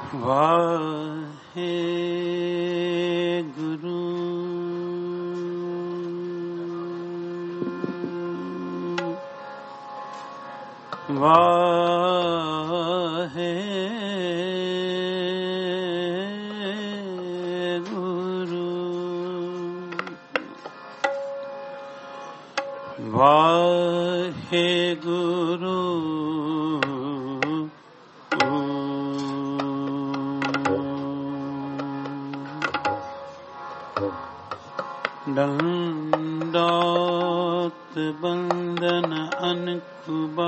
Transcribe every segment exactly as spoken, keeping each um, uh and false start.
ਵਾਹਿਗੁਰੂ ਵਾਹਿਗੁਰੂ ਵਾਹਿਗੁਰੂ ਦੰਡੋਤ ਬੰਦਨ ਅਨਕੁਬਾ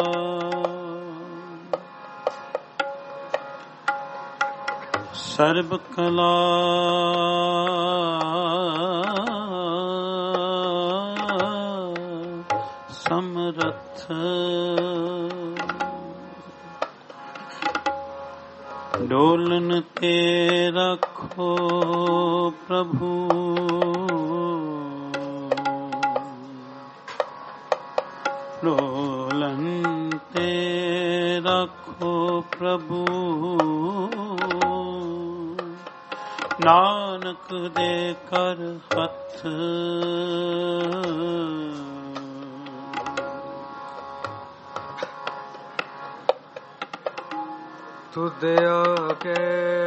ਸਰਬ ਕਲਾ ਸਮਰਥ ਡੋਲਨ ਤੇ ਰੱਖੋ ਪ੍ਰਭੂ ਡੋਲਨ ਤੇ ਰੱਖੋ ਪ੍ਰਭੂ ਨਾਨਕ ਦੇ ਕਰ ਹੱਥ ਤੁਧ ਆਗੇ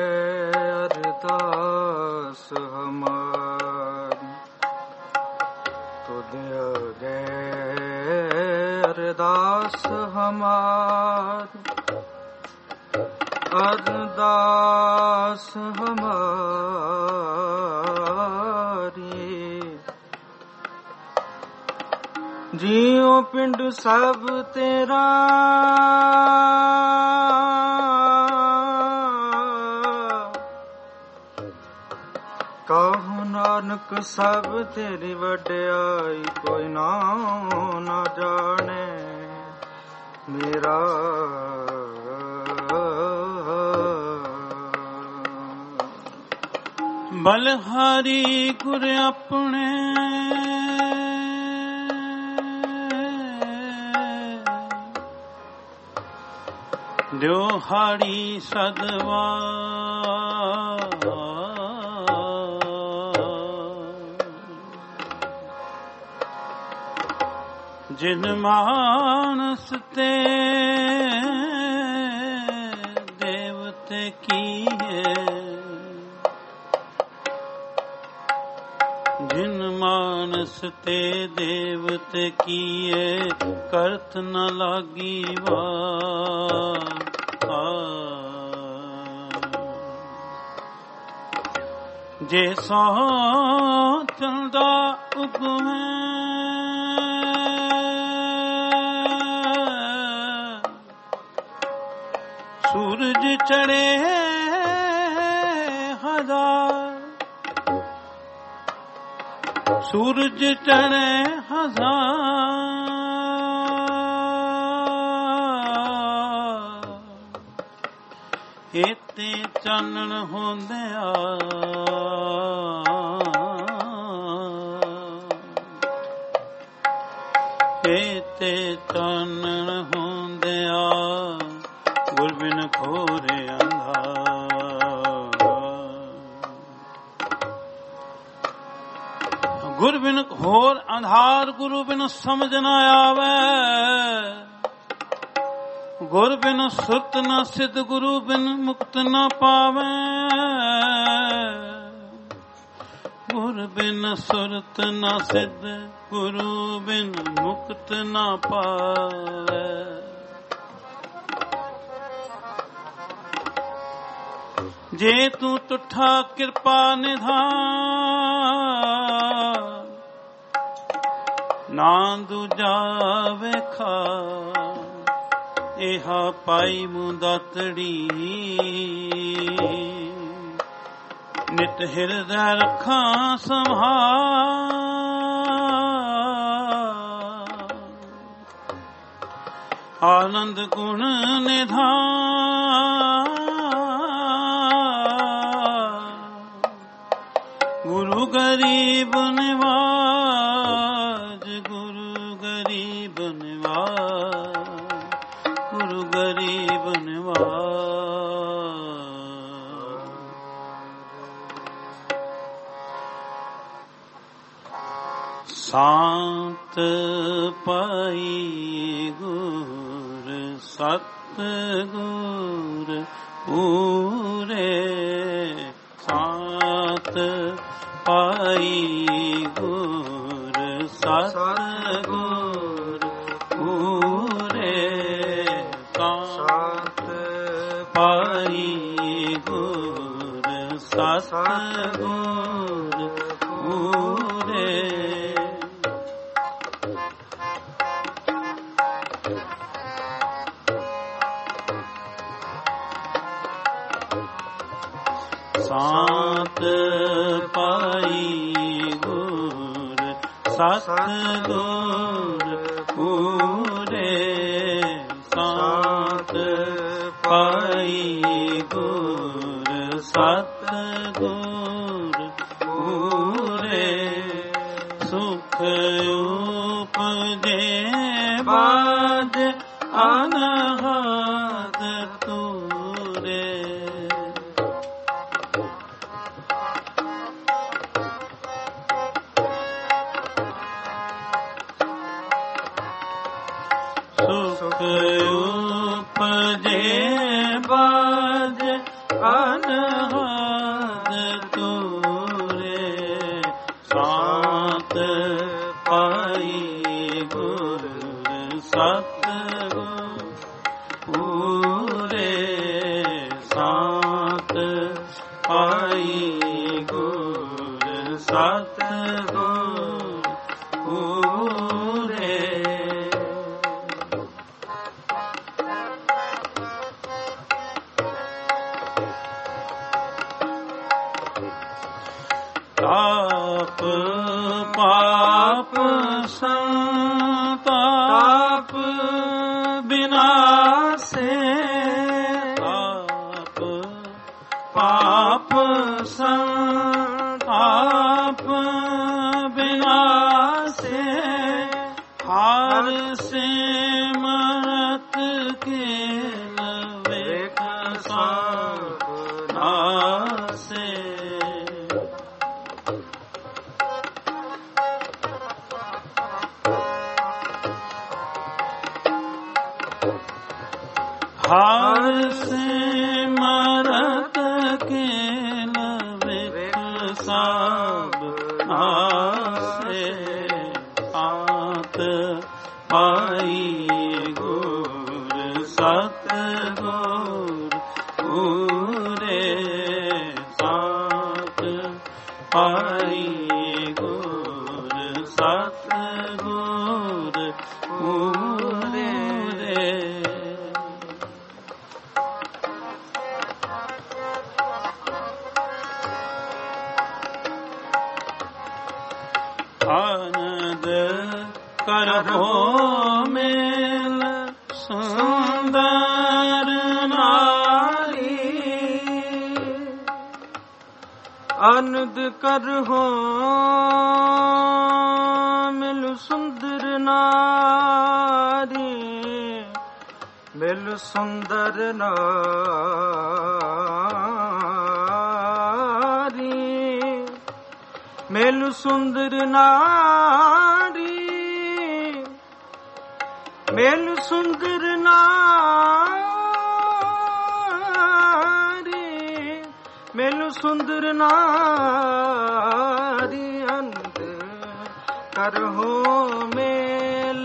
ਅਰਦਾਸ ਹਮਾਰੀ ਤੁਧ ਆਗੇ ਅਰਦਾਸ ਹਮਾਰੀ ਅਰਦਾਸ ਹਮਾਰੀ ਜੀਉ ਪਿੰਡ ਸਭ ਤੇਰਾ ਕਹੋ ਨਾਨਕ ਸਭ ਤੇਰੀ ਵਡਿਆਈ ਕੋਈ ਨਾ ਨਾ ਜਾਣੇ ਮੇਰਾ ਬਲਹਾਰੀ ਗੁਰ ਆਪਣੇ ਦਿਓ ਹਾੜੀ ਸਦਵਾ ਜਿਨ ਮਾਨਸ ਤੇ ਦੇਵਤੇ ਕੀਏ ਜਿਨ ਮਾਨਸ ਤੇ ਦੇਵਤੇ ਕੀਏ ਕਰਤ ਨ ਲਾਗੀ ਵਾਰ ਜੇ ਸੋ ਚੰਦਾ ਉਗਮੈ ਸੂਰਜ ਚੜੇ ਹਜ਼ਾਰ ਸੂਰਜ ਚੜੇ ਹਜ਼ਾਰ ਏਤੇ ਚਾਨਣ ਹੁੰਦਿਆ ਏਤੇ ਚਾਨਣ ਹੁੰਦਿਆ ਗੁਰ ਬਿਨ ਘੋਰੇ ਅੰਧਾਰ ਗੁਰ ਬਿਨ ਘੋਰ ਅੰਧਾਰ ਗੁਰੂ ਬਿਨ ਸਮਝ ਨ ਆਵੇ ਗੁਰ ਬਿਨ ਸੁਰਤ ਨ ਸਿਧ ਗੁਰੂ ਬਿਨ ਮੁਕਤ ਨ ਪਾਵੇ ਗੁਰ ਬਿਨ ਸੁਰਤ ਨ ਸਿਧ ਗੁਰੂ ਬਿਨ ਮੁਕਤ ਨ ਪਾਵੇ ਜੇ ਤੂੰ ਤੁਠਾ ਕਿਰਪਾ ਨਿਧਾਨ ਨਾ ਦੂਜਾ ਵੇਖਾ ਇਹਾ ਪਾਈ ਮੁੰਦਾਤੜੀ ਨਿਤ ਹਿਰਦੈ ਰੱਖਾਂ ਸੰਭਾਲ ਆਨੰਦ ਗੁਣ ਨਿਧਾਨ ਗੁਰੂ ਗਰੀਬ ਨਿਵਾਜ ਗੁਰੂ ਗਰੀਬ ਨਿਵਾਜ, ਗੁਰੂ ਗਰੀਬ ਨਿਵਾਜ। ਸਾਤ ਪਾਈ ਗੁਰ ਸਤ ਗੁਰ ਪੂਰੇ ਸਾਤ ਪਾਈ ਗੁਰ ਸਤ ਗੁਰ ਪੂਰੇ ਸਾਤ ਪਾਈ ਗੁਰ ਸਤ ਗੁਰ ਪੂਰੇ ਸਾਤ ਪਾਈ ਗੁਰ ਸਤ ਗੁਰ ਪੂਰੇ ਸਾਤ ਪਾਈ ਗੁਰ ਸਤ ਗੁਰ ਪੂਰੇ ਸੁਖ ਉਪਜੇ ਬਾਜ ਅਨਹਦ ਤੂਰੇ ਸੁਖ ਉਪਜੇ ਬਾਜ ਅਨਹਦ ਤੂਰੇ ਸਾਤ ਪਾਈ ਗੁਰ ਸਤ ਗੁਰ ਪੂਰੇ ਸਾਤ ਪਾਈ ਗੁਰ ਸਤ ਗੁਰ ਪੂਰੇ ਤਾਪ ਪਾਪ ਸੰਤਾਪ ਬਿਨਾਸੇ ਤਾਪ ਪਾਪ ਸੰਤਾਪ ਬਿਨਾਸੇ ਹਰ ਸਿਮਰਤ ਕੇਲ ਵੇਖ ਸਭ ਨਾਸੇ ਹਰ ਸਿਮਰਤ ਕੇਲ ਵੇਖ ਸਭ ਨਾਸੇ ਸਾਤ ਪਾਈ ਗੁਰ ਸਤ ਗੁਰ ਪੂਰੇ ਸਾਤ ਪਾਈ ਗੁਰ ਸਤ ਗੁਰ ਪੂਰੇ ਆਨੰਦ ਕਰੋ ਮੇਲ ਸੁੰਦਰ ਨਾਰੀ ਆਨੰਦ ਕਰੋ ਮਿਲ ਸੁੰਦਰ ਨਾਰੀ ਮਿਲ ਸੁੰਦਰ ਨਾਰੀ ਮਿਲ ਸੁੰਦਰ ਨਾਰੀ ਮਿਲ ਸੁੰਦਰ ਨਾਰੀ ਮਿਲ ਸੁੰਦਰ ਨਾਰੀ ਅੰਤ ਕਰੋ ਮੇਲ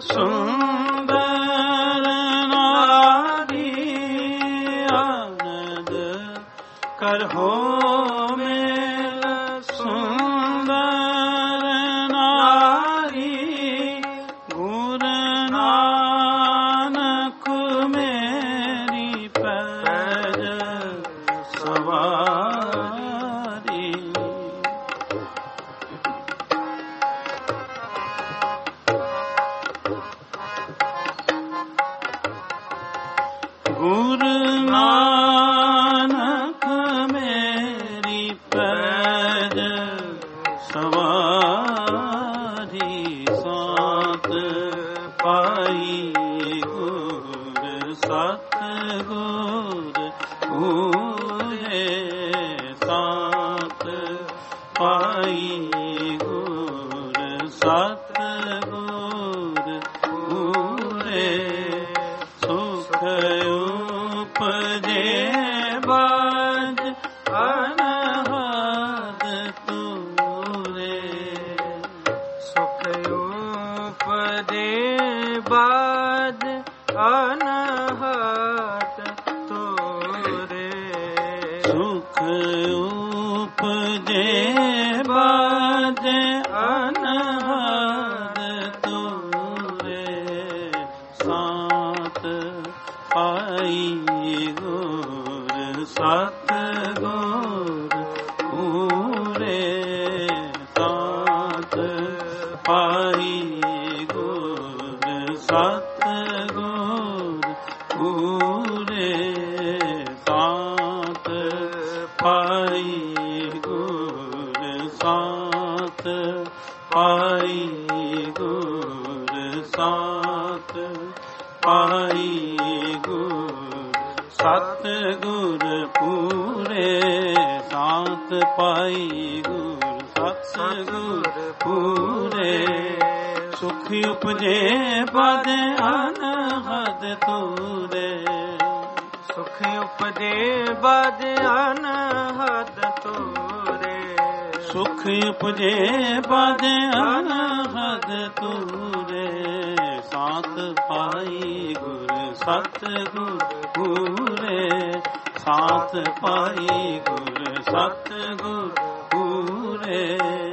ਸੁੰਦਰ ਨਾਰੀ ਆਨੰਦ ਕਰੋ ਮੇਲ ਸੁੰਦਰ ਨਾਰੀ ਗੁਰ ਨਾਨਕ ਮੇਰੀ ਪੈਜ ਸਵਾਰੀ ਗੁਰ ਨਾਨਕ ਮੇਰੀ ਪੈਜ ਸਵਾਰੀ ਸਾਤ ਪਾਈ ਗੁਰ ਸਤ ਗੁਰ ਪੂਰੇ ਸਾਤ ਪਾਈ ਗੁਰ ਸਤ ਬਾਜ ਅਨਹਦ ਤੂਰੇ। ਸੁਖ ਉਪਜੇ ਬਾਜ ਅਨਹਦ ਤੂਰੇ। ਸੁਖ ਉਪਜੇ ਬਾਜ ਅਨਹਦ ਤੂਰੇ। ਸਾਤ ਪਾਈ ਗੁਰ ਸਤ ਗੁਰ ਪੂਰੇ। ਸਾਤ ਪਾਈ ਗੁਰ ਸਤ ਗੁਰ ਪੂਰੇ। ਸਾਤ ਪਾਈ ਗੁਰ ਸਾਤ ਪਾਈ ਗੁਰ ਸਾਤ ਪਾਈ ਗੁਰ ਸਤ ਗੁਰ ਪੂਰੇ। ਸਾਤ ਪਾਈ ਗੁਰ ਸਤ ਗੁਰ ਪੂਰੇ। ਸੁਖ ਉਪਜੇ ਬਦ ਅਨਹਦ ਤੂਰੇ। ਸੁਖ ਉਪਜੇ ਬਦ ਅਨਹਦ ਤੂਰੇ। ਸੁਖ ਉਪਜੇ ਬਦ ਅਨਹਦ ਤੂਰੇ। ਸਾਤ ਪਾਈ ਗੁਰ ਸਤ ਗੁਰ ਪੂਰੇ। ਸਾਤ ਪਾਈ ਗੁਰ ਸਤ ਗੁਰ ਪੂਰੇ।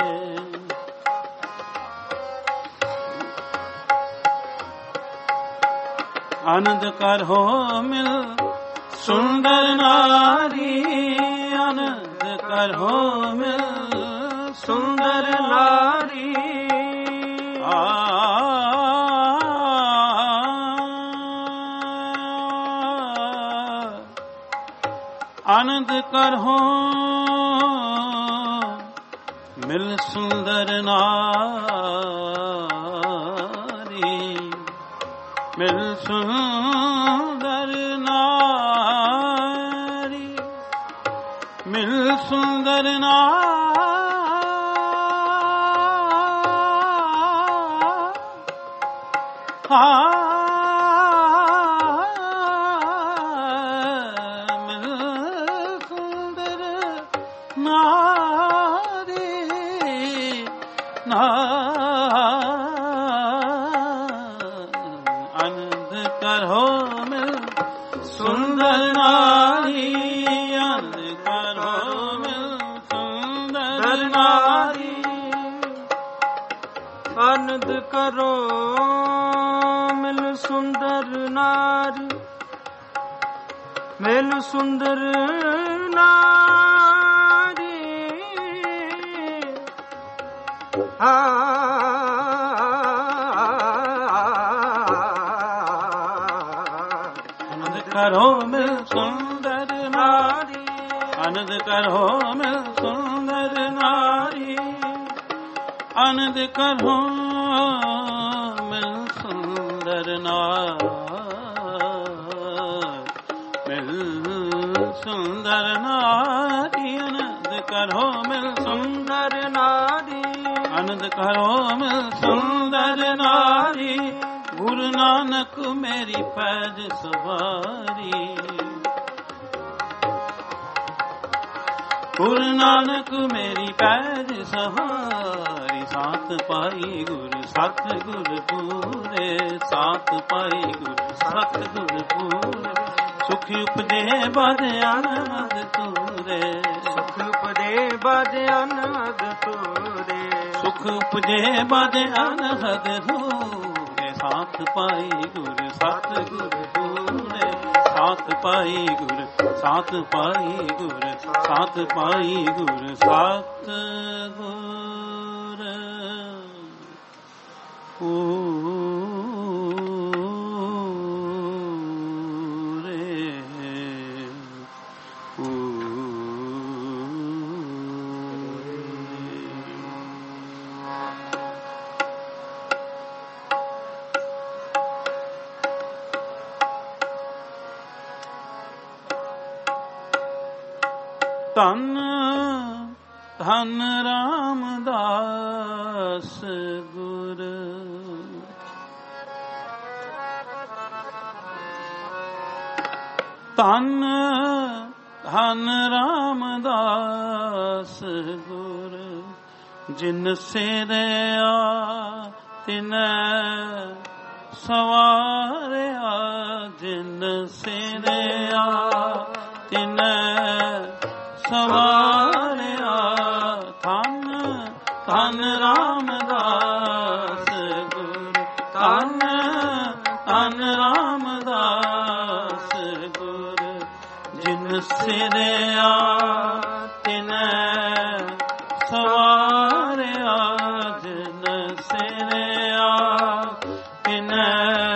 ਆਨੰਦ ਕਰੋ ਮਿਲ ਸੁੰਦਰ ਨਾਰੀ। ਆਨੰਦ ਕਰੋ ਮਿਲ ਸੁੰਦਰ ਨਾਰੀ। ਆ ਆਨੰਦ ਕਰੋ ਮਿਲ ਸੁੰਦਰ ਨਾਰੀ। ਮਿਲ ਸੁੰਦਰ ਨਾਰੀ। ਮਿਲ ਸੁੰਦਰ ਨਾਰੀ। ਮਿਲ ਸੁੰਦਰ ਨਾਰੀ। ਨਾ ਆਨੰਦ ਕਰੋ ਮਿਲ ਸੁੰਦਰ ਨਾਰੀ। ਆਨੰਦ ਕਰੋ ਮਿਲ ਸੁੰਦਰ ਨਾਰੀ। ਆਨੰਦ ਕਰੋ ਮਿਲ ਸੁੰਦਰ ਨਾਰੀ। ਮਿਲ ਸੁੰਦਰ ਨਾਰੀ। ਆ ਆਨੰਦ ਕਰੋ ਮਿਲ ਸੁੰਦਰ ਨਾਰੀ। ਆਨੰਦ ਕਰੋ ਮਿਲ ਸੁੰਦਰ ਨਾਰੀ। ਆਨੰਦ ਕਰੋ ਮਿਲ ਸੁੰਦਰ ਨਾਰੀ। ਮਿਲ ਸੁੰਦਰ ਨਾਰੀ। ਆਨੰਦ ਕਰੋ ਮਿਲ ਸੁੰਦਰ ਨਾਰੀ। ਆਨੰਦ ਕਰੋ ਮਿਲ ਸੁੰਦਰ ਨਾਰੀ। ਗੁਰੂ ਨਾਨਕ ਮੇਰੀ ਪੈਜ ਸਵਾਰੀ। ਗੁਰੂ ਨਾਨਕ ਮੇਰੀ ਪੈਜ ਸਵਾਰੀ। ਸਾਤ ਪਾਈ ਗੁਰ ਸਤ ਗੁਰ ਪੂਰੇ। ਸਾਤ ਪਾਈ ਗੁਰ ਸਤ ਗੁਰ ਪੂਰੇ। ਸੁਖ ਉਪਜੇ ਬਦ ਅਨਹਦ ਤੂਰੇ। ਸੁਖ ਉਪਜੇ ਬਦ ਅਨਹਦ ਤੂਰੇ। ਸੁਖ ਉਪਜੇ ਬਦ ਅਨਹਦ ਤੂਰੇ। ਸਾਤ ਪਾਈ ਗੁਰ ਸਤ ਗੁਰ ਪੂਰੇ। ਸਾਤ ਪਾਈ ਗੁਰ ਸਾਤ ਪਾਈ ਗੁਰ ਸਾਤ ਪਾਈ ਗੁਰ ਸਤ ਗੁਰ ਪੂਰੇ। ਧੰਨ ਧੰਨ ਰਾਮਦਾਸ ਗੁਰ। ਧੰਨ ਧੰਨ ਰਾਮਦਾਸ ਗੁਰ, ਜਿਨ ਸੇਰਿਆ ਤਿਨੈ ਸਵਾਰਿਆ, ਜਿਨ ਸੇਰਿਆ ਤਿਨੈ ਸਵਾਰਿਆ। ਧੰਨ ਧੰਨ ਰਾਮਦਾਸ ਗੁਰ, ਧੰਨ ਧੰਨ ਰਾਮਦਾਸ ਗੁਰ, ਜਿਨ ਸੇਰਿਆ ਤਿਨੈ ਸਵਾਰਿਆ, ਜਿਨ ਸੇਰਿਆ ਤਿਨੈ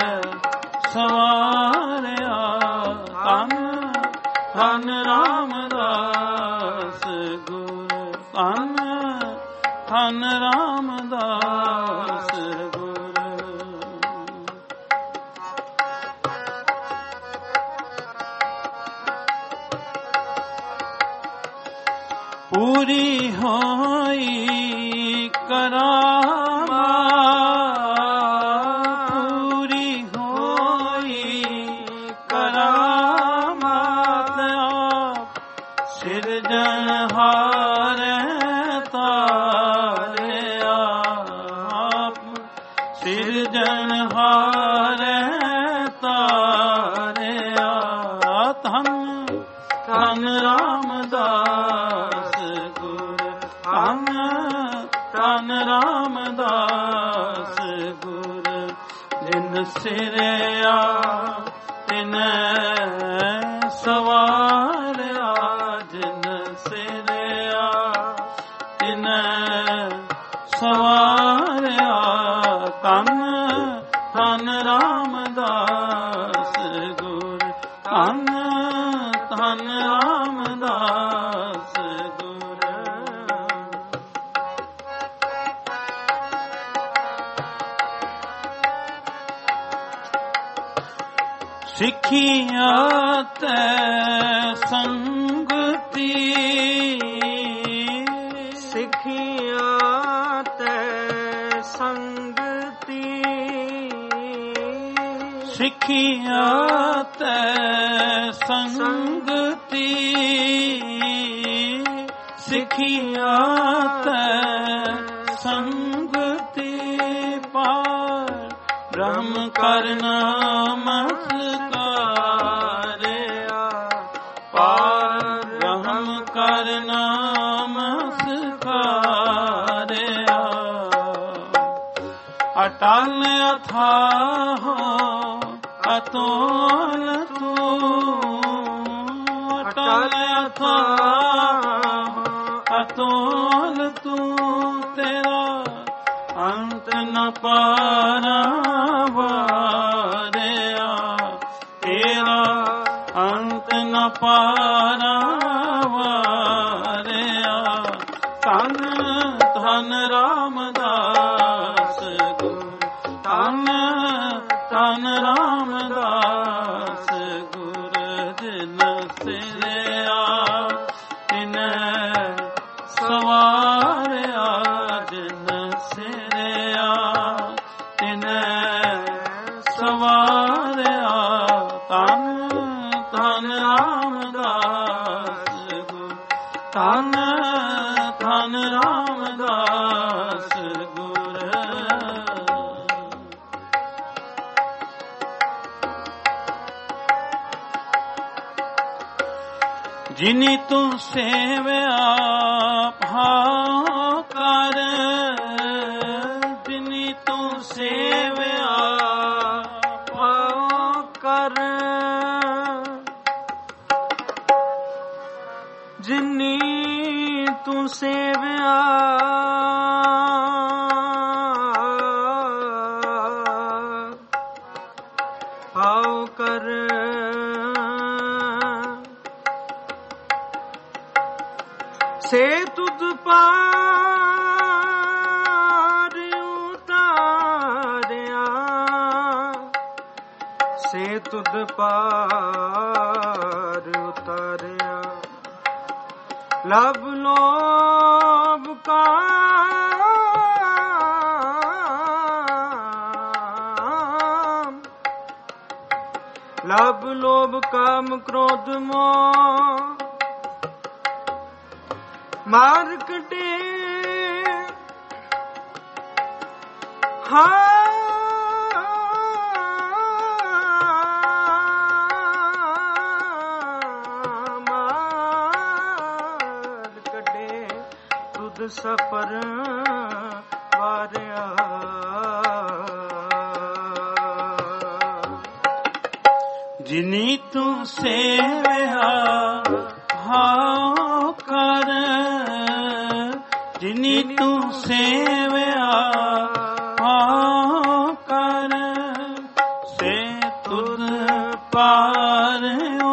ਸਵਾਰਿਆ। ਧੰਨ ਧੰਨ ਰਾਮਦਾਸ ਗੁਰ, ਧੰਨ ਧੰਨ ਰਾਮਦਾਸ ਗੁਰ। ਪੂਰੀ ਹੋਈ ਕਰਾਮਾਤ, ਪੂਰੀ ਹੋਈ ਕਰਾਮਾਤ, ਆਪ ਸਿਰਜਣਹਾਰ ਤਾਰਿਆ, ਆਪ ਸਿਰਜਣਹਾਰ ਤਾਰਿਆ। ਧੰਨ ਧੰਨ ਰਾਮਦਾਸ ਗੁਰ, ਧੰਨ ਧੰਨ ਰਾਮਦਾਸ ਗੁਰ, ਜਿਨ ਸਿਰਿਆ ਤਿਨੈ ਸਵਾਰਿਆ, ਜਿਨ ਸਿਰਿਆ ਤਿਨੈ ਸਵਾਰਿਆ। ਧੰਨ ਧੰਨ ਰਾਮਦਾਸ ਗੁਰ, ਧੰਨ ਧੰਨ ਰਾਮਦਾਸ ਗੁਰ। ਸਿੱਖਿਆ ਤੈ ਸੰਗਤੀ, ਸਿੱਖਿਆ ਤੈ ਸੰਗਤੀ, ਸਿੱਖਿਆ ਤੈ ਸੰਗਤੀ, ਸਿੱਖਿਆ ਤੈ ਸੰਗਤੀ। ਪਾਰ ਬ੍ਰਹਮ ਕਰਨਾ ਮਸਕਾਰਿਆ, ਪਾਰ ਬ੍ਰਹਮ ਕਰਨਾ ਮਸਕਾਰਿਆ। ਅਟਲ ਅਥਾਹ ਅਤੋਲ ਤੂੰ, ਅਟਲ ਅਥਾਹ ਅਤੋਲ ਤੂੰ, ਤੇਰਾ ਅੰਤ ਨ ਪਾਰਾਵਾਰਿਆ, ਤੇਰਾ ਅੰਤ ਨ ਪਾਰਾਵਾਰਿਆ। ਧੰਨ ਧੰਨ ਰਾਮਦਾਸ ਗੁਰ, ਧੰਨ ਧੰਨ ਰਾਮਦਾਸ ਗੁਰ, ਜਿਨ ਸਿਰਿਆ ਤਿਨੈ ਸਵਾਰਿਆ, ਜਿਨ ਸਿਰਿਆ ਤਿਨੈ ਸਵਾਰਿਆ। ਧੰਨ ਧੰਨ ਰਾਮਦਾਸ ਗੁਰ, ਧੰਨ ਧੰਨ ਰਾਮਦਾਸ ਗੁਰ। ਜਿਨੀ ਤੂੰ ਸੇਵਿਆ ਭਾਉ ਕਰ, ਜਿਨੀ ਤੂੰ ਸੇਵਿਆ ਭਾਉ ਕਰ, ਜਿਨੀ ਤੂੰ ਸੇਵਿਆ ਭਾਉ ਕਰ। ਸੇ ਤੁਧ ਪਾਰ ਉਤਾਰਿਆ, ਸੇ ਤੁਧ ਪਾਰ ਉਤਾਰਿਆ। ਲਭ ਲੋਭ ਕਾਮ, ਲਭ ਲੋਭ ਕਾਮ ਕ੍ਰੋਧ ਮੋਹ ਮਾਰ ਕੱਢੇ ਹਾਂ ਸਫਰ ਵਾਰਿਆ ਜਿਨੀ ਤੂੰ ਸੇਵਿਆ ਹਾਉ ਕਰ ਜਿਨੀ ਤੂੰ ਸੇਵਿਆ ਹਾਉ ਕਰ ਸੇ ਤੁਧ ਪਾਰ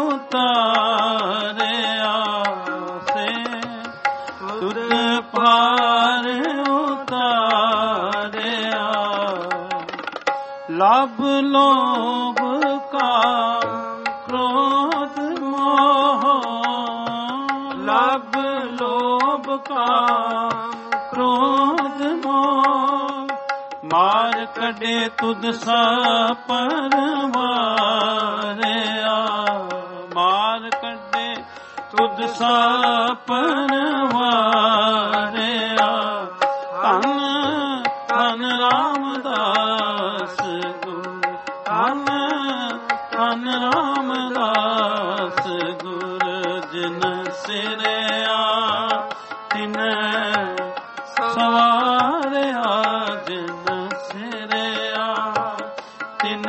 ਉਤਾਰਿਆ ਸੇ ਤੁਧ ਪਾਰ ਉਤਾਰਿਆ ਲਭ ਲੋਭ ਕਾਮ ਕ੍ਰੋਧ ਮੋਹ ਲਭ ਲੋਭ ਕਾਮ ਕ੍ਰੋਧ ਮੋਹ ਮਾਰ ਕੱਢੇ ਤੁਧ ਸਾ ਪਰਵਾਰਿਆ ਮਾਰ ਕੱਢੇ ਤੁਧ ਸਾ ਪਰਵਾਰਿਆ ਧੰਨ ਧੰਨ ਰਾਮਦਾਸ ਗੁਰ ਧੰਨ ਧੰਨ ਰਾਮਦਾਸ ਗੁਰ ਜਿਨ ਸਿਰਿਆ ਤਿਨ ਸਵਾਰਿਆ ਜਿਨ ਸਿਰਿਆ ਤਿਨ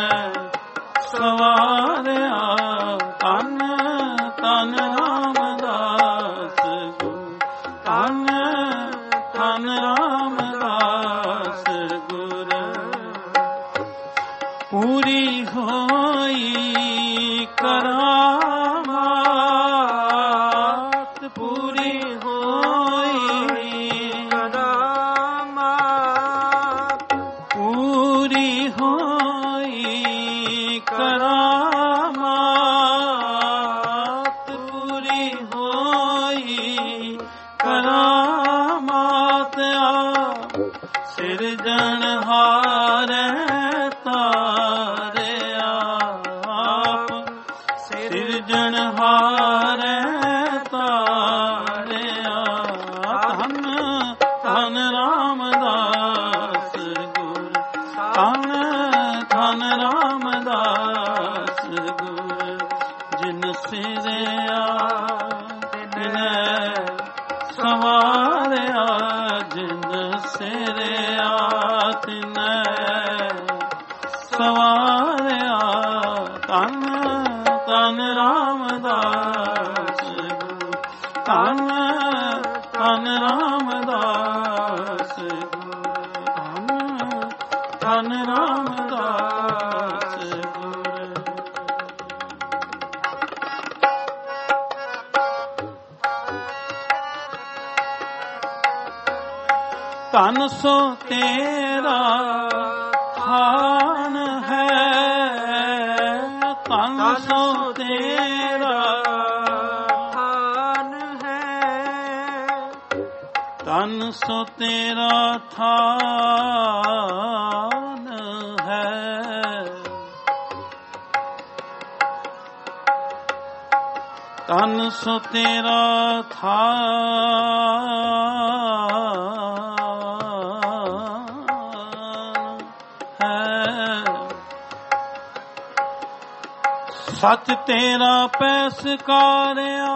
ਸਵਾਰਿਆ ਧੰਨ ਧੰਨ ਰਾਮਦਾਸ ਗੁਰ ਧੰਨ ਧੰਨ ਰਾਮਦਾਸ ਗੁਰ ਪੂਰੀ ਹੋਈ ਕਰਾਮਾਤ ਪੂਰੀ ਹੋਈ ਕਰਾਮਾਤ ਪੂਰੀ ਹੋਈ ਕਰਾਮਾਤ ਪੂਰੀ ਹੋਈ ਕਰਾਮਾਤ ਆ ਸਿਰਜਣਹਾਰੇ ਤਾਰਿਆ ਆਪ ਸਿਰਜਣਹਾਰੇ ਤਾਰਿਆ ਧੰਨ ਧੰਨ ਰਾਮਦਾਸ ਗੁਰ ਧੰਨ ਧੰਨ ਰਾਮਦਾਸ ਗੁਰ ਜਿਨ ਸਿਰਿਆ ਤਿਨ ਸਵਾਰਿਆ ਜਿਨ ਸਿਰਿਆ ਤਿਨ ਸਵਾਰਿਆ ਧੰਨ ਧੰਨ ਰਾਮਦਾਸ ਗੁਰ ਧੰਨ ਧੰਨ ਰਾਮਦਾਸ ਗੁਰ ਧੰਨ ਧੰਨ ਰਾਮਦਾਸ ਗੁਰ ਧਨ ਸੋ ਤੇਰਾ ਥਾਨ ਹੈ ਧਨ ਸੋ ਤੇਰਾ ਥਾਨ ਹੈ ਧਨ ਸੋ ਤੇਰਾ ਥਾਨ ਹੈ ਧਨ ਸੋ ਤੇਰਾ ਥਾਨ ਹੈ ਸੱਚ ਤੇਰਾ ਪੈਸਕਾਰਿਆ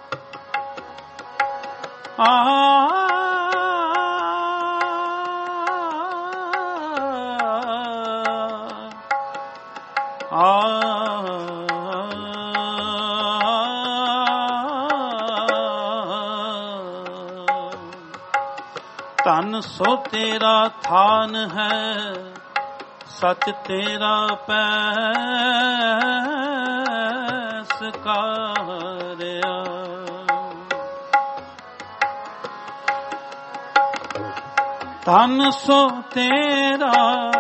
ਆ ਆ ਧਨ ਸੋ ਤੇਰਾ ਥਾਨ ਹੈ ਸੱਚ ਤੇਰਾ ਪੈਸਕਾਰਿਆ ਧਨ ਸੋ ਤੇਰਾ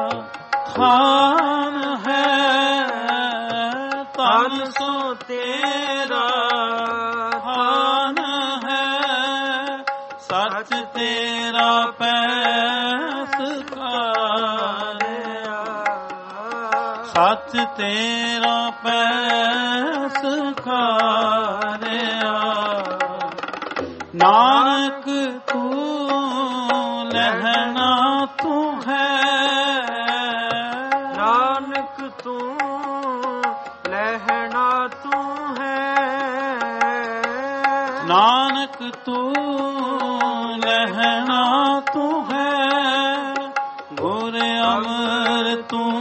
ਥਾਨ ਹੈ ਧਨ ਸੋ ਤੇਰਾ ਥਾਨ ਹੈ ਸੱਚ ਤੇਰਾ ਪੈਸਕਾਰਿਆ ਸੱਚ ਵਿੱਚ ਤੇਰਾ ਪੈਸ ਖਾਰਿਆ। ਨਾਨਕ ਤੂੰ ਲਹਿਣਾ ਤੂੰ ਹੈ, ਨਾਨਕ ਤੂੰ ਲਹਿਣਾ ਤੂੰ ਹੈ, ਨਾਨਕ ਤੂੰ ਲਹਿਣਾ ਤੂੰ ਹੈ। ਗੁਰ ਅਮਰ ਤੂੰ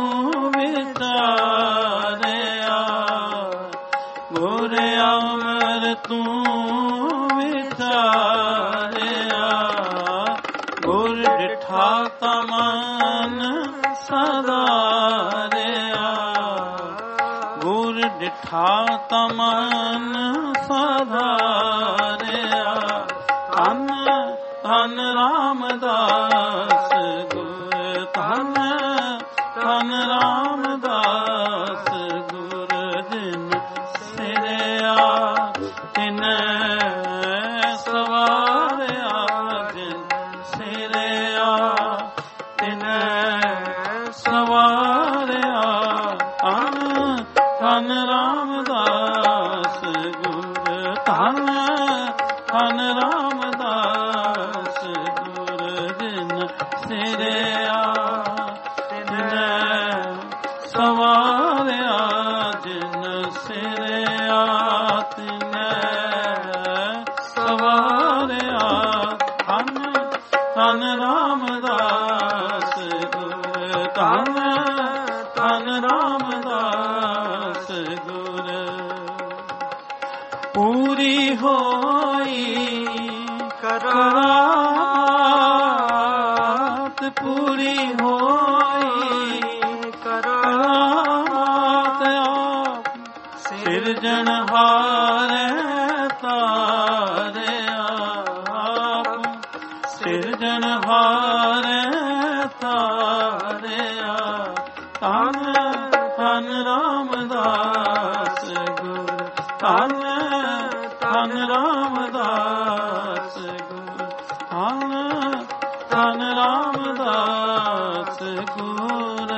ਵਿਚਾਰਿਆ, ਗੁਰ ਅਮਰ ਤੂੰ ਵਿਚਾਰਿਆ। ਗੁਰ ਡਿਠਾ ਤਾ ਮਨ ਸਦਾਰਿਆ, ਗੁਰ ਡਿਠਾ ਤਾ ਮਨ ਸਦਾਰਿਆ। ਧੰਨ ਧੰਨ ਰਾਮਦਾਸ ਗੁਰ, ਧੰਨ ਧੰਨ ਰਾਮਦਾਸ ਗੁਰ। ਜਿਨ ਸਿਰਿਆ ਤਿਨ ਸਵਾਰਿਆ, ਜਿਨ ਸਿਰਿਆ ਤਿਨ ਸਵਾਰਿਆ। ਧੰਨ ਧੰਨ ਰਾਮਦਾਸ ਗੁਰ, ਧੰਨ ਧੰਨ ਰਾਮਦਾਸ ਗੁਰ। ਜਿਨ ਸਿਰਿਆ ਤਿਨ ਸਵਾਰਿਆ, ਜਿਨ ਸਿਰਿਆ ਤਿਨ ਸਵਾਰਿਆ। ਧੰਨ ਧੰਨ ਰਾਮਦਾਸ ਗੁਰ, ਧੰਨ ਧੰਨ ਰਾਮਦਾਸ ਗੁਰ। ਪੂਰੀ ਹੋਈ ਕਰਾਮਾਤ, ਪੂਰੀ ਹੋਈ ਕਰਾਮਾਤ। ਆਪ ਸਿਰਜਣਹਾਰ ਤਾਰਿਆ, ਆਪ ਸਿਰਜਣਹਾਰ ਤਾਰਿਆ। ਧੰਨ ਧੰਨ ਰਾਮਦਾਸ ਗੁਰ, ਧੰਨ ਧੰਨ ਰਾਮਦਾਸ ਗੁਰ, ਧੰਨ ਧੰਨ ਰਾਮਦਾਸ ਗੁਰ।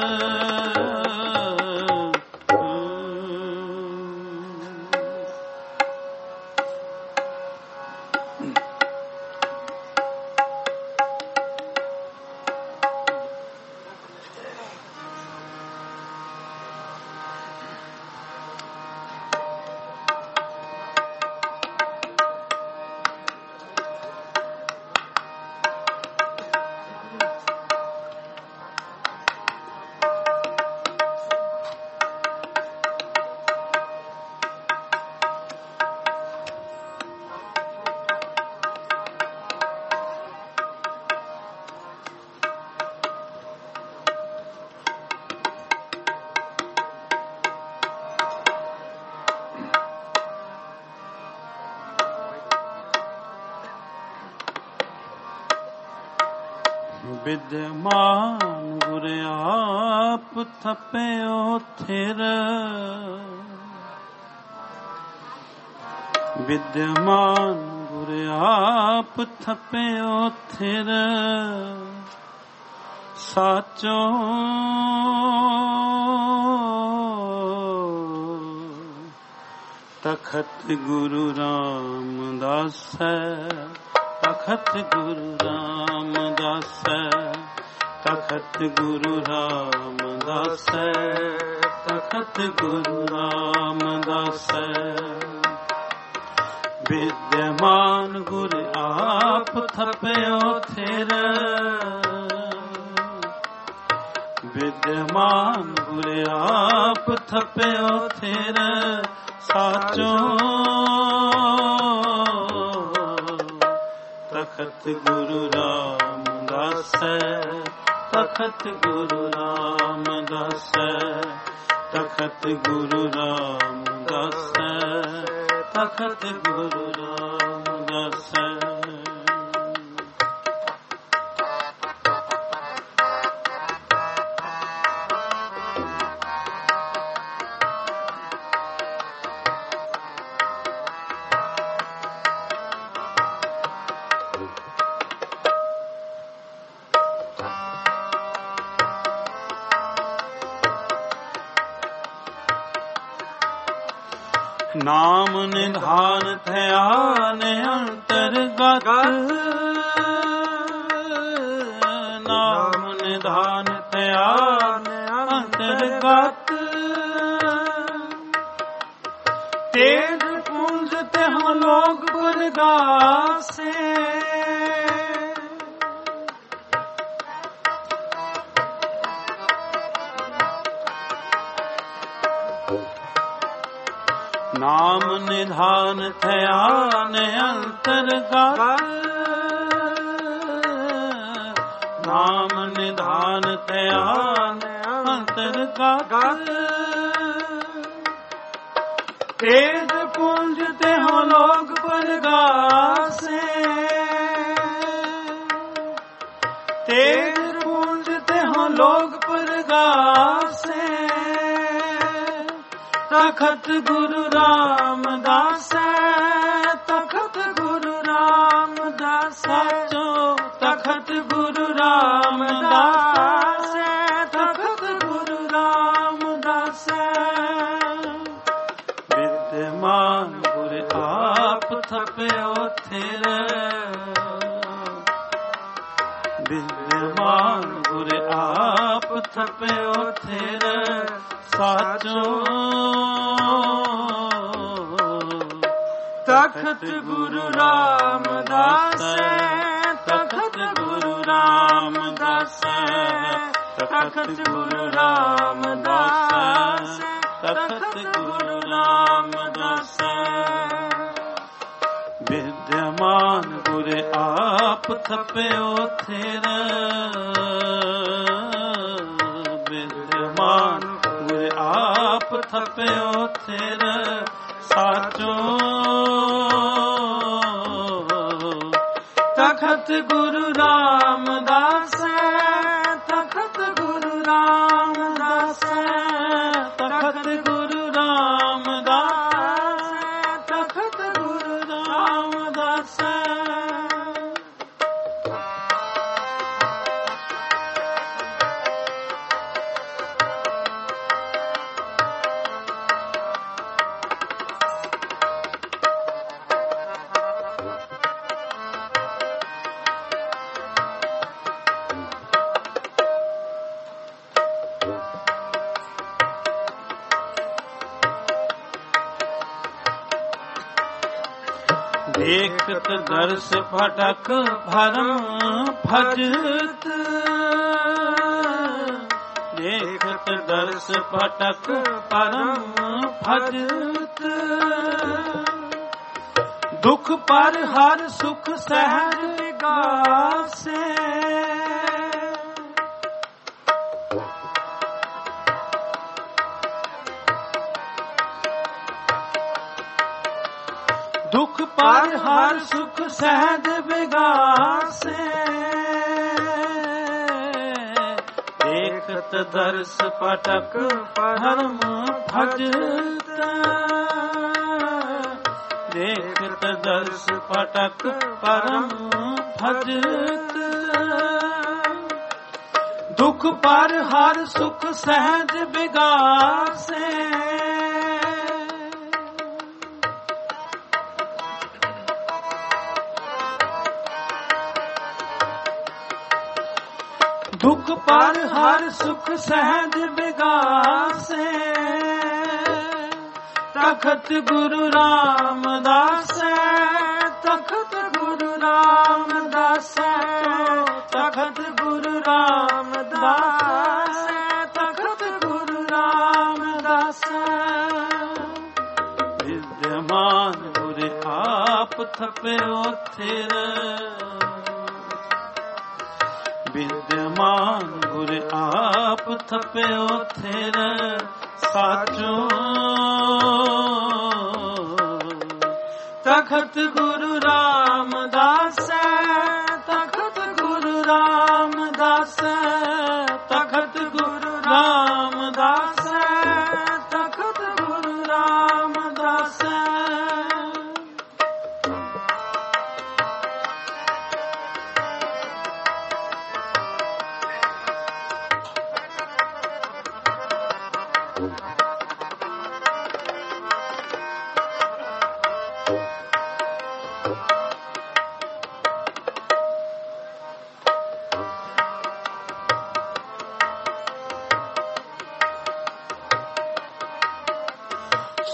ਵਿਦਮਾਨ ਗੁਰ ਆਪ ਥਪਿਓ ਥਿਰ, ਵਿਦਮਾਨ ਗੁਰ ਆਪ ਥਪਿਓ ਥਿਰ। ਸਾਚੋ ਤਖਤ ਗੁਰੂ ਰਾਮਦਾਸ, ਤਖਤ ਗੁਰੂ ਰਾਮਦਾਸ, ਤਖਤ ਗੁਰੂ ਰਾਮਦਾਸ, ਤਖਤ ਗੁਰੂ ਰਾਮਦਾਸ। ਵਿਦਮਾਨ ਗੁਰ ਆਪ ਥਪਿਓ ਥਿਰ, ਵਿਦਮਾਨ ਗੁਰ ਆਪ ਥਪਿਓ ਥਿਰ। ਸਾਚੋ ਤਖਤ ਗੁਰੂ ਰਾਮਦਾਸ, ਤਖਤ ਗੁਰੂ ਰਾਮਦਾਸ, ਤਖਤ ਗੁਰੂ ਰਾਮਦਾਸ, ਤਖਤ ਗੁਰੂ ਰਾਮਦਾਸ। नाम निधान थया ने अंतर्गत, नाम निधान थया ने अंतर्गत, तेज पुंज तेह लोग परगासे, नाम निधान थया ने अंतर्गत, नाम निधान थया ने अंतर्गत, तेज पुंज तेह लोग परगासे, तेज पुंज तेह लोग परगासे, तखत गुरु रामदास, तखत गुरु रामदास, तखत गुरु रामदास, तखत गुरु रामदास, विद्यमान गुरु आप थप्यो थिर, विद्यमान गुरु आप थप्यो थिर, साचो तखत गुरु रामदास, तखत गुरु रामदास, तखत गुरु रामदास, तखत गुरु रामदास, विद्यमान गुरु आप थप्यो थिर, विद्यमान गुरु आप थप्यो थिर, साचो तखत गुरु रामदास, तखत गुरु रामदास, तखत गुरु रामदास, तखत गुरु रामदास, देखत दर्श फटक भरम भजत, देखत दर्श फटक परम भजत, दुख पर हर सुख सहज विगासे, दुख पर हर सुख सहज विगासे, देखत दर्श पटक परम भजत, देखत दर्श पटक परम भजत, दुख पर हर सुख सहज विगासे, दुख पर हर सुख सहज विगासे, तखत गुरु रामदास, तखत गुरु रामदास, तखत गुरु रामदास, तखत गुरु रामदास, विद्यमान गुरु आप थप्यो थिर, विद्यमान गुरु आप थप्यो थिर, साचो तखत गुरु रामदास, तखत गुरु रामदास, तखत गुरु रामदास, तखत गुरु रामदास,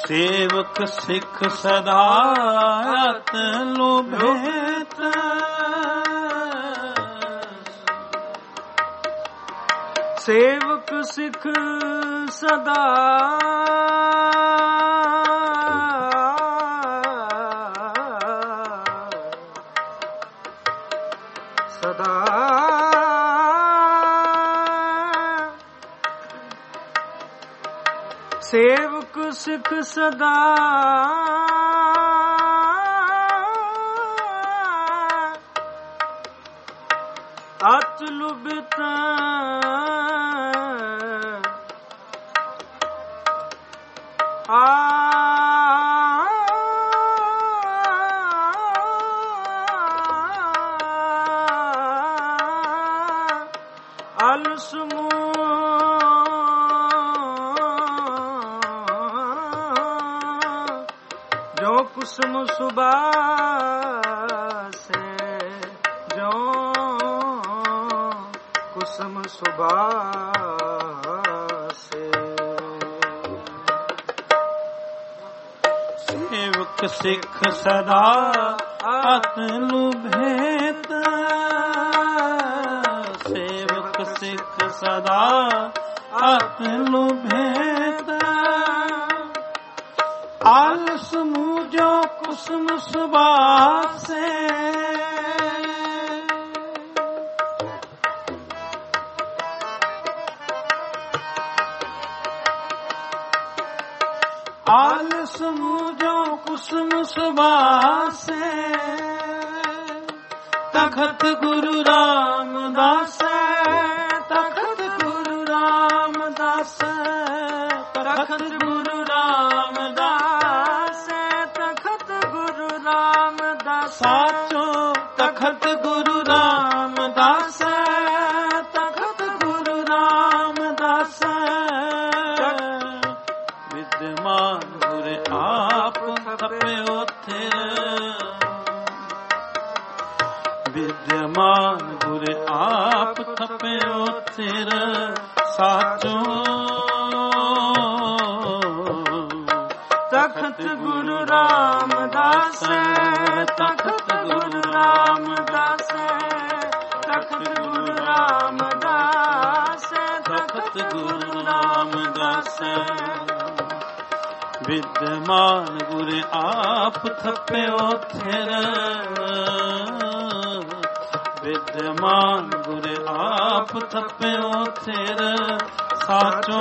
सेवक सिख सदा अत लोभेत सेवक सिख सदा सदा सेवक सिख सदा अत लुभित आ अलसमो जो कुसुम सुबासे जो कुसुम सुबासे सेवक सिख सदा अत लुभेत सेवक सिख सदा अत लुभेत आलस मुझो कुसुम सुबासे आलस मुझो कुसुम सुबासे तखत गुरु रामदास तखत गुरु रामदास तखत गुरु रामदास तखत गुरु रामदास साचो तखत गुरु रामदास तखत गुरु रामदास विद्यमान गुरे आप थपे ओथिर विद्यमान गुरे आप थपे ओथिर साचो तखत गुरु रामदास तखत गुरु रामदास तखत गुरु रामदास तखत गुरु रामदास विद्यमान गुरे आप थपे ओथिर विद्यमान गुरे आप थपे ओथिर साचो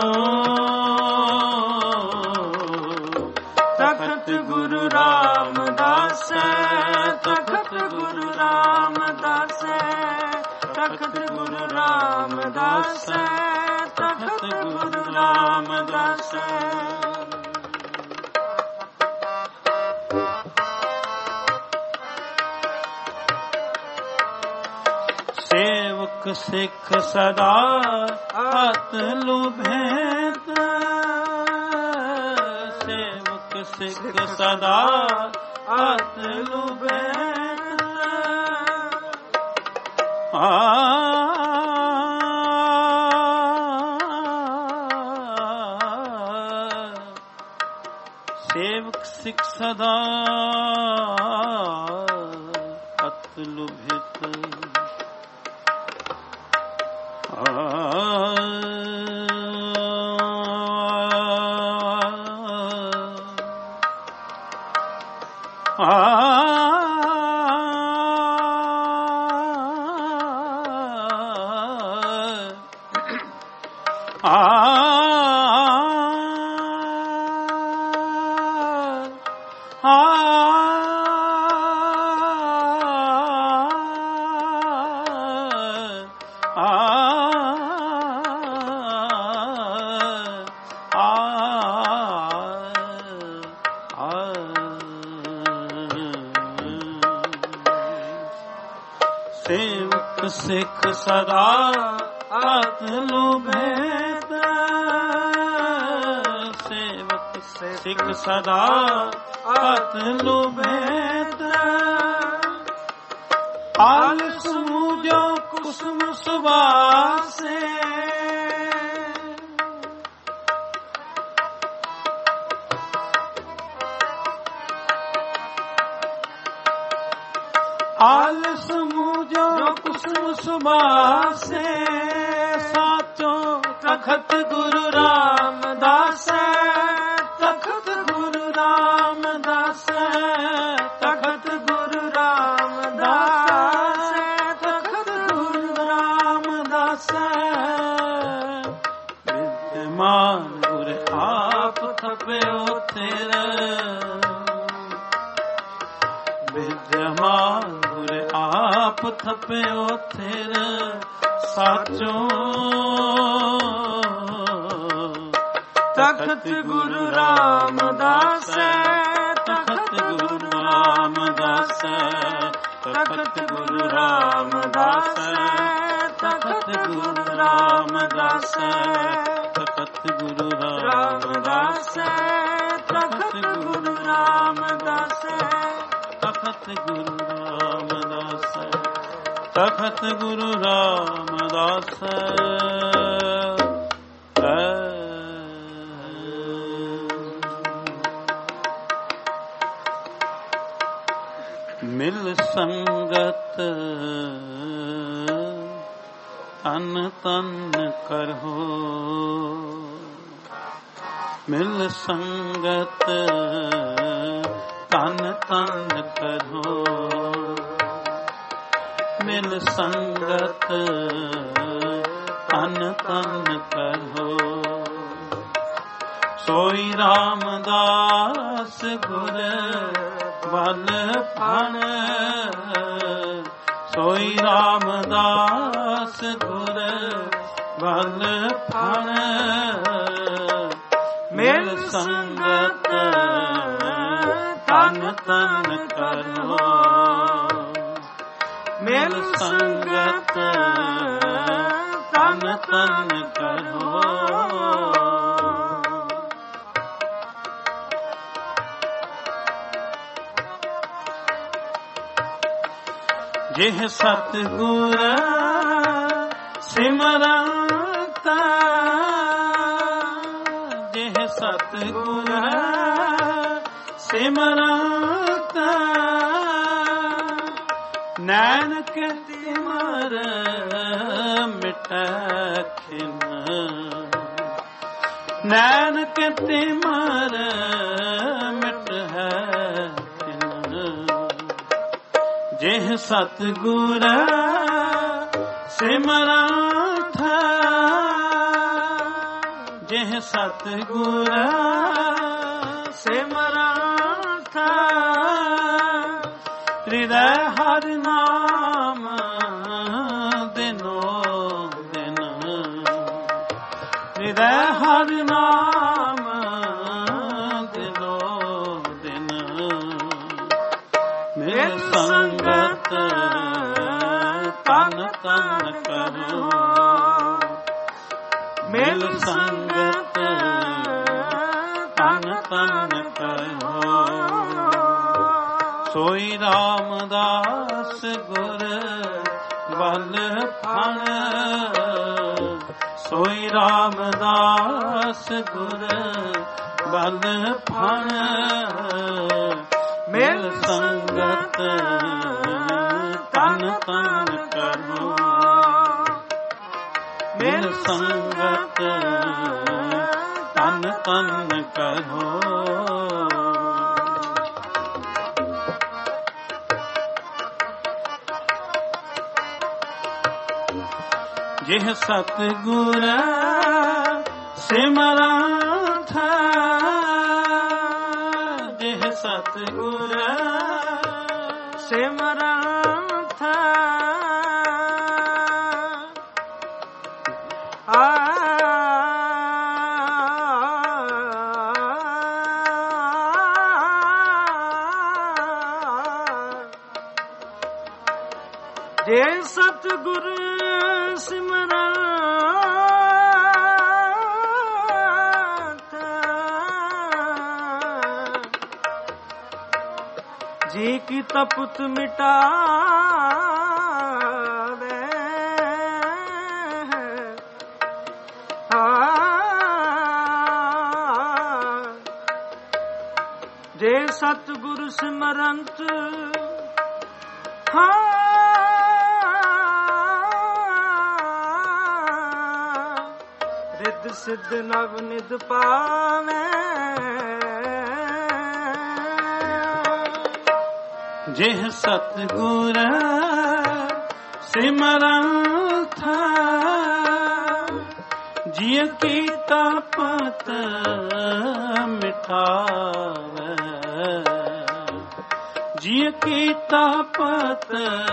तखत गुरु रामदास तखत गुरु रामदास तखत गुरु रामदास तखत गुरु रामदास सेवक सिख सदा अत लुभेत सेवक सिख सदा अत लुभेत आ सेवक सिख सदा अत लुभित सेवक सिख सदा अत लुभेत सेवक सिख सदा अत लुभेत आलस मुझो कुसुम सुबासे ਆਲਸ ਮੂਜੋ ਕੁਸਮ ਸੁਬਾਸੇ ਸਾਚੋ ਤਖਤ ਗੁਰੂ ਰਾਮਦਾਸ ਤਖਤ ਗੁਰੂ ਰਾਮਦਾਸ ਤਖਤ ਗੁਰੂ ਰਾਮਦਾਸ ਤਖਤ ਗੁਰੂ ਰਾਮਦਾਸ ਵਿਦਮਾਨ ਗੁਰ ਆਪ ਥਪਿਓ ਤੇਰਾ ਵਿਦਮਾਨ ਗੁਰ ਆਪ ਥਪਿਓ ਤੇਰਾ ਸਾਚੋ ਤਖਤ ਗੁਰੂ ਰਾਮਦਾਸ ਤਖਤ ਗੁਰੂ ਰਾਮਦਾਸ ਤਖਤ ਗੁਰੂ ਰਾਮਦਾਸ ਤਖਤ ਗੁਰੂ ਰਾਮਦਾਸ ਤਖਤ ਗੁਰੂ ਰਾਮਦਾਸ ਤਖਤ ਗੁਰੂ ਰਾਮਦਾਸ ਤਖਤ ਗੁਰੂ ਰਾਮਦਾਸ ਤਖਤ ਗੁਰੂ ਰਾਮਦਾਸ ਮਿਲ ਸੰਗਤ ਤਨ ਤਨ ਕਰੋ ਮਿਲ ਸੰਗਤ ਤਨ ਤਨ ਕਰੋ ਮਿਲ ਸੰਗਤ ਤਨ ਤਨ ਕਰੋ ਸੋਈ ਰਾਮਦਾਸ ਗੁਰ ਬਲ ਫਣ ਸੋਈ ਰਾਮਦਾਸ ਗੁਰ ਬਲ ਫਣ ਮਿਲ ਸੰਗਤ ਤਨ ਤਨ ਕਰੋ ਮਿਲ ਸੰਗਤ ਤਨ ਤਨ ਕਰੋ ਜਿਹ ਸਤਿਗੁਰ ਸਿਮਰੰਤ ਜਿਹ ਸਤਿਗੁਰ ਸਿਮਰੰਤ ਨਾਨਕ ਤਿਮਰ ਮਿਟੈ ਖਿਨ ਨਾਨਕ ਤਿਮਰ ਮਿਟ ਹੈ ਜਿਹ ਸਤਿਗੁਰ ਸਿਮਰੰਤ ਜਿਹ ਸਤਿਗੁਰ ਸਿਮਰੰਤ ਹਿਰਦੈ ਹਰਿ ਨਾਮ ਦਿਨੋ ਦਿਨ ਹਿਰਦੈ ਹਰਿ ਨਾਮ ਦਿਨੋ ਦਿਨ ਮਿਲ ਸੰਗਤ ਤਨ ਤਨ ਕਰੋ ਮਿਲ ਸੰਗਤ ਤਨ ਤਨ ਕਰੋ ਸੋਈ ਰਾਮਦਾਸ ਗੁਰ ਬਲ ਫਣ ਸੋਈ ਰਾਮਦਾਸ ਗੁਰ ਬਲ ਫਣ ਮਿਲ ਸੰਗਤ ਤਨ ਤਨ ਕਰੋ ਮਿਲ ਸੰਗਤ ਤਨ ਤਨ ਕਰੋ ਜਿਹ ਸਤਿਗੁਰ ਸਿਮਰੰਤ ਜਿਹ ਸਤਿਗੁਰ ਸਿਮਰੰਤ ਆ ਜੇ ਸਤਿਗੁਰ ਸਿਮਰੰਤ ਜੀ ਕੀ ਤਪਤ ਮਿਟਾਵੇ ਜੇ ਸਤਿਗੁਰ ਸਿਮਰੰਤ ਰਿੱਧ ਸਿੱਧ ਨਵ ਨਿਧ ਪਾਵੇਂ ਜਿਹ ਸਤਿਗੁਰ ਸਿਮਰੰਥ ਜਿਹ ਕੀਤਾ ਪਤ ਮਿਟਾਵੇ ਜਿਹ ਕੀਤਾ ਪਤ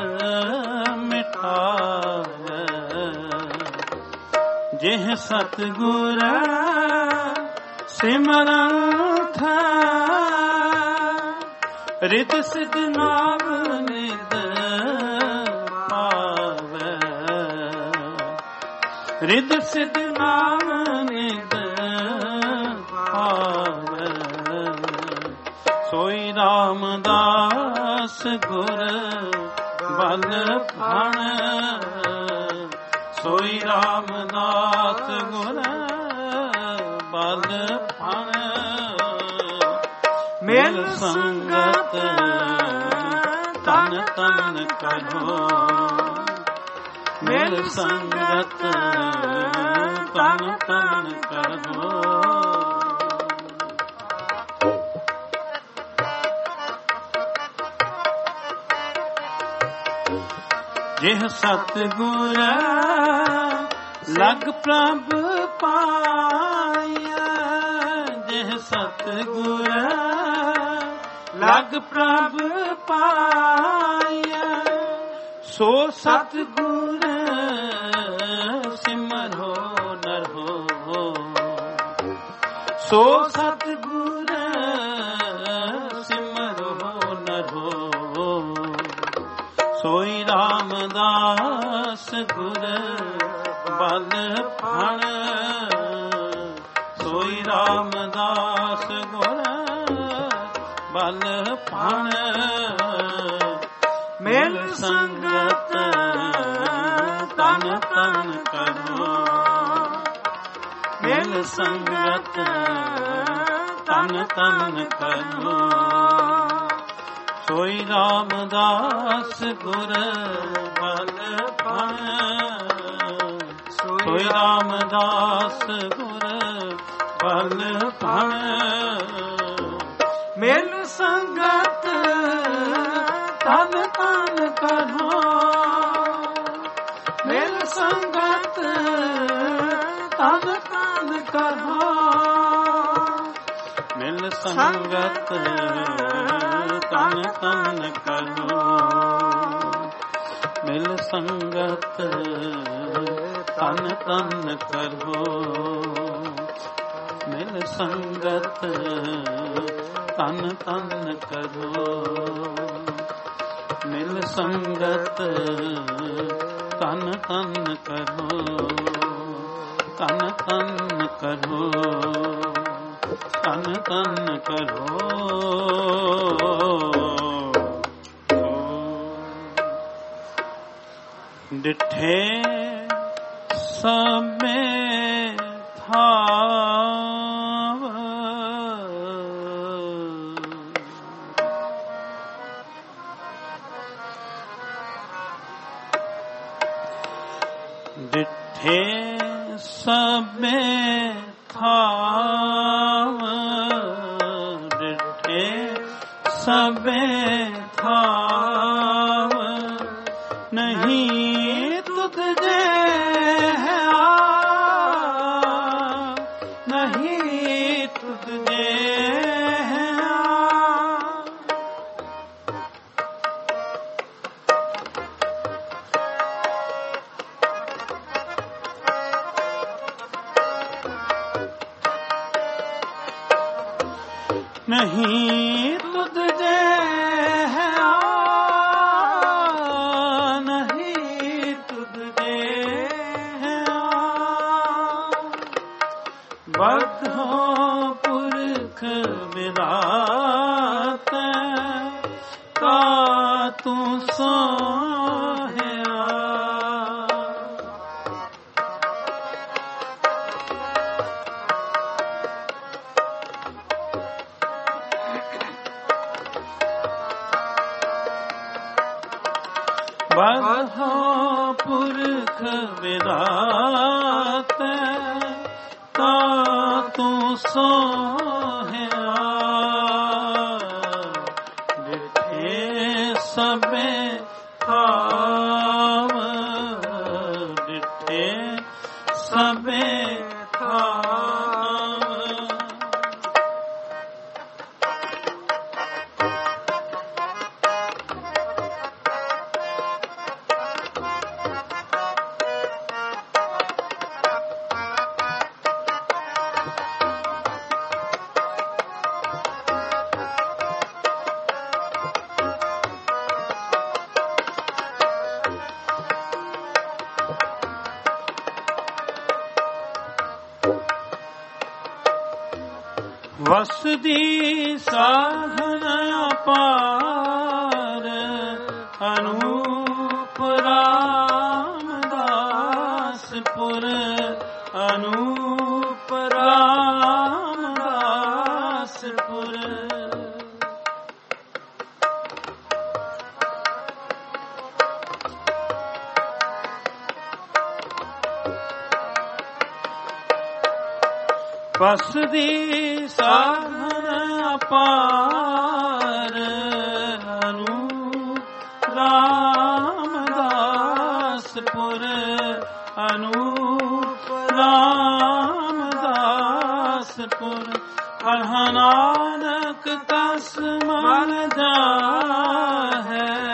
ਮਿਟਾਵੇ ਜਿਹ ਸਤਿਗੁਰ ਸਿਮਰੰਥ ਰਿਤ ਸਿਧ ਨਾਮ ਨਿਧ ਪਾਵੇ ਰਿਤ ਸਿਧ ਨਾਮ ਨਿਧ ਪਾਵੇ ਸੋਈ ਰਾਮਦਾਸ ਗੁਰ ਬਲ ਫਣ ਸੋਈ ਰਾਮਦਾਸ ਗੁਰ ਬਲ ਫਣ ਮਿਲ ਸੰਗਤ ਤਨ ਤਨ ਕਰੋ ਮਿਲ ਸੰਗਤ ਤਨ ਤਨ ਕਰੋ ਜਿਹ ਸਤਿਗੁਰ ਲਗ ਪ੍ਰਭ ਪਾਇਆ ਜਿਹ ਸਤਿਗੁਰ ਲਗ ਪ੍ਰਭ ਪਾਇਆ ਸੋ ਸਤਿਗੁਰ ਸਿਮਰੋ ਨਰੋ ਸੋ ਸਤਿਗੁਰ ਸਿਮਰੋ ਨਰੋ ਸੋਈ ਰਾਮਦਾਸ ਗੁਰ ਬਲ ਫਣ ਸੋਈ ਰਾਮਦਾਸ ਗੁਰ ਬਲ ਫਣ ਮਿਲ ਸੰਗਤ ਤਨ ਤਨ ਕਰੋ ਮਿਲ ਸੰਗਤ ਤਨ ਤਨ ਕਰੋ ਸੋਈ ਰਾਮਦਾਸ ਗੁਰ ਬਲ ਫਣ ਸੋਈ ਰਾਮਦਾਸ ਗੁਰ ਬਲ ਫਣ ਮਿਲ ਸੰਗਤ ਤਨ ਤਨ ਕਰੋ ਮਿਲ ਸੰਗਤ ਤਨ ਤਨ ਕਰੋ ਮਿਲ ਸੰਗਤ ਤਨ ਤਨ ਕਰੋ ਮਿਲ ਸੰਗਤ ਤਨ ਤਨ ਕਰੋ ਮਿਲ ਸੰਗਤ ਤਨ ਤਨ ਕਰੋ ਮਿਲ ਸੰਗਤ ਤਨ ਤਨ ਕਰੋ ਤਨ ਤਨ ਕਰੋ ਤਨ ਤਨ ਕਰੋ ਡਿਠੇ ਸਮੇ ਥਾਵ ਡਿਠੇ ਸਮੇ ਥਾਵ ਡਿਠੇ ਸਮੇ ਥਾਵ ਨਹੀਂ ਤੁਧ ਜੇ ਨਹੀਂ ਤੁਧ ਜੇ ਨਹੀਂ ਤੁਧ ਜੇ ਨਹੀਂ ਤੁਧ ਜੇ ਬਦੋ ਪੁਰਖ ਵਿਦਾਤ ਕਾ ਤੂੰ ਸੋਹਿਆ ਬਧੋ ਪੁਰਖ ਵਿਦਾਤੇ ਤਾ ਤੂੰ ਸੋਹਿਆ ਡਿਠੇ ਸਭੇ ਥਾਵ ਡਿਠੇ ਸਭੇ ਵਸਦੀ ਸਾਧਨ ਅਪਾਰ ਅਨੂਪ ਰਾਮਦਾਸਪੁਰ ਅਨੂਪ ਰਾਮਦਾਸਪੁਰ ਵਸਦੀ ਸਾਧਨ ਅਪਾਰ ਅਨੂਪ ਰਾਮਦਾਸਪੁਰ ਅਨੂਪ ਰਾਮਦਾਸਪੁਰ ਹਰ ਨਾਨਕ ਕਸ ਮਨ ਜਾਹੈ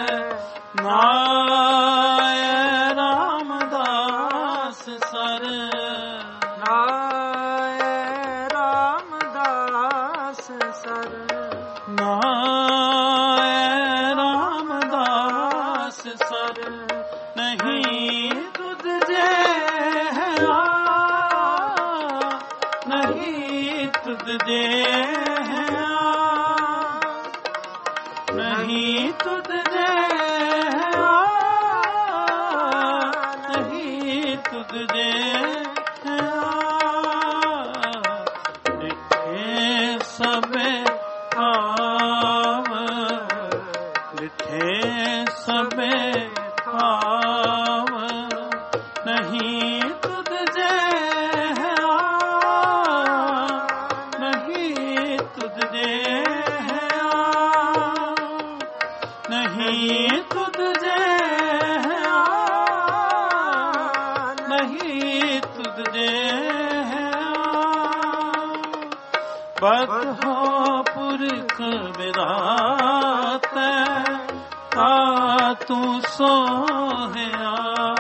ਨਾਇ ਰਾਮਦਾਸ ਸਰ ਨਾਇ ਰਾਮਦਾਸ ਸਰ ਨਹੀਂ ਤੁਧ ਜੇ ਹੈ ਨਹੀਂ ਤੁਧ ਜੇ ਹੈ ਨਹੀਂ ਤੁਧ ਜੇ ਹੈ ਨਹੀਂ ਤੁਧ ਜੇ ਹੈ ਡਿਠੇ ਸਭੇ ਸਭੇ ਭਾਵ ਨਹੀਂ ਤੁਧ ਜੇ ਹੈ ਨਹੀਂ ਤੁਧ ਜੇ ਹੈ ਨਹੀਂ ਤੁਧ ਜੇ ਹੈ ਨਹੀਂ ਤੁਧ ਜੇ ਹੈ ਬਧੋ ਪੁਰਖ ਵਿਦਾਤੇ ਤਾ ਤੂੰ ਸੋਹਿਆ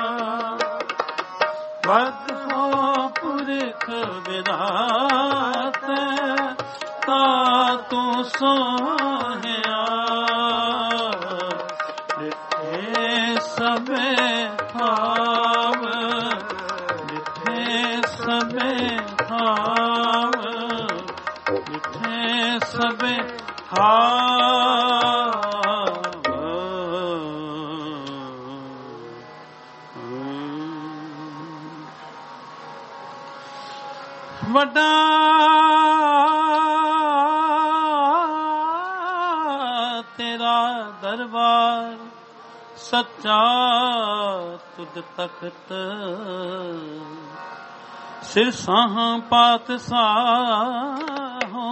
ਬਧੋ ਪੁਰਖ ਵਿਦਾਤੇ ਤਾ ਤੂੰ ਸੋਹਿਆ ਡਿਠੇ ਸਭੇ ਭਾਵ ਡਿਠੇ ਸਭੇ ਭਾਵ ਡਿਠੇ ਸਭੇ ਵੱਡਾ ਤੇਰਾ ਦਰਬਾਰ ਸੱਚਾ ਤੁਧ ਤਖਤ ਸਿਰ ਸਾਹਾਂ ਪਾਤਸ਼ਾਹੋ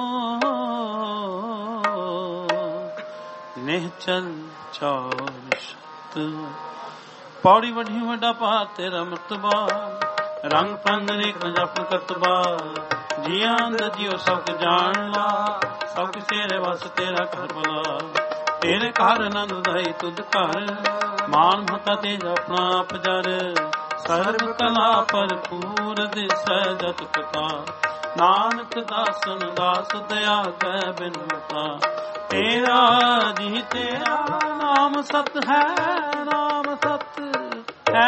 ਨਿਹਚਲ ਚਾਰ ਸ਼ਤ ਪੌੜੀ ਵੱਡੀ ਵੱਡਾ ਪਾ ਤੇਰਾ ਮਰਤਬਾ ਰੰਗ ਪੰਗ ਨੇਕ ਜਪਨ ਕਰਤਬਾ ਜੀਆਂ ਦਾ ਜੀਓ ਸਭ ਜਾਣ ਲਾ ਸਭ ਤੇਰੇ ਵਸ ਤੇਰਾ ਘਰ ਭਲਾ ਤੇਰੇ ਘਰ ਆਨੰਦ ਦਾਈ ਤੁਧ ਘਰ ਮਾਨ ਮਹਤਾ ਤੇ ਆਪਣਾ ਆਪ ਜਰ ਸਰਬ ਕਲਾ ਭਰਪੂਰ ਦਿਸੈ ਜਤ ਪਿਤਾ ਨਾਨਕ ਦਾਸਨ ਦਾਸ ਦਇਆ ਕੈ ਬਿਨਤਾ ਤੇਰਾ ਜੀ ਤੇਰਾ ਨਾਮ ਸਤ ਹੈ ਨਾਮ ਸਤ ਹੈ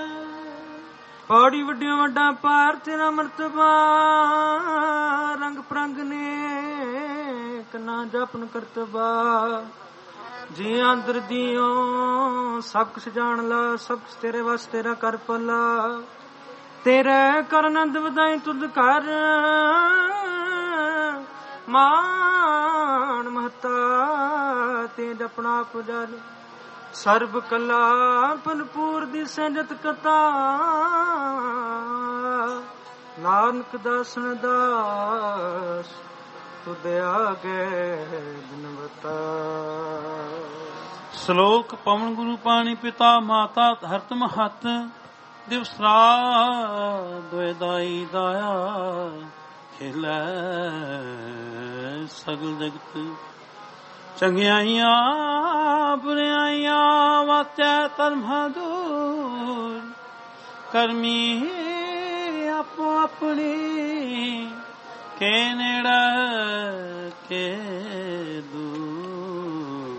ਪੌੜੀ ਵੱਡਿਓ ਵੱਡਾ ਪਾਰ ਤੇਰਾ ਮਰਤਬਾ ਰੰਗ ਪ੍ਰੰਗ ਨੇ ਕਨਾ ਜਪਨ ਕਰਤਬਾ ਜੀ ਅੰਦਰ ਦਿਓ ਸਭ ਕੁਛ ਜਾਣ ਲਾ ਸਭ ਕੁਛ ਤੇਰੇ ਵਸ ਤੇਰਾ ਕਰ ਪਲਾ ਤੇਰੇ ਕਰ ਆਨੰਦ ਵਧਾਈ ਤੁਧ ਕਰ ਮਾਨ ਮਹਤਾ ਤੇ ਜਪਣਾ ਪੁਜਲ ਸਰਬ ਕਲਾ ਭਰਪੂਰ ਦੀ ਸੰਜਤ ਕਥਾ ਨਾਨਕ ਦਾਸਨ ਦਾਸ ਤੁਧ ਆਗੇ ਬਿਨਵਤਾ। ਸ਼ਲੋਕ ਪਵਨ ਗੁਰੂ ਪਾਣੀ ਪਿਤਾ ਮਾਤਾ ਧਰਤ ਮਹਤ ਦਿਵਸਰਾ ਦੋਇ ਦਾਈ ਦਾਇਆ ਖੇਲੇ ਸਗਲ ਜਗਤ। ਚੰਗਿਆਈਆਂ ਬੁਰਿਆਈਆਂ ਵਾਚੈ ਧਰਮ ਦੂਰ ਕਰਮੀ ਆਪੋ ਆਪਣੀ ਕੇ ਨੇੜੇ ਕੇ ਦੂਰ।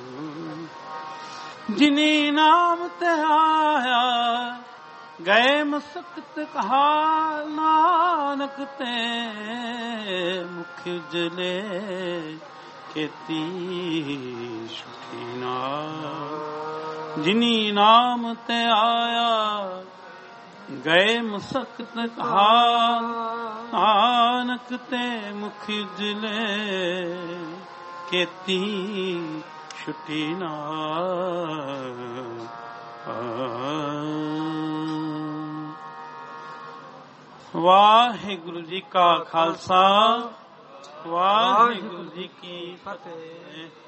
ਜਿਨੀ ਨਾਮ ਤੇ ਆਇਆ ਗਏ ਮਸਕਤ ਕਹਾ ਨਾਨਕ ਤੇ ਮੁਖ ਉਜਲੇ ਕੀਤੀ ਸੁਖੀ ਨਾਮ। ਜਿਨੀ ਨਾਮ ਤੇ ਆਇਆ ਗਏ ਮਸਕਤ ਕਹਾ ਨਾਨਕ ਤੇ ਮੁਖ ਉਜਲੇ ਕੀਤੀ ਛੁੱਟੀ ਨਾਮ। ਵਾਹਿਗੁਰੂ ਜੀ ਕਾ ਖਾਲਸਾ ਵਾਹਿਗੁਰੂ ਜੀ ਕੀ ਫਤਿਹ।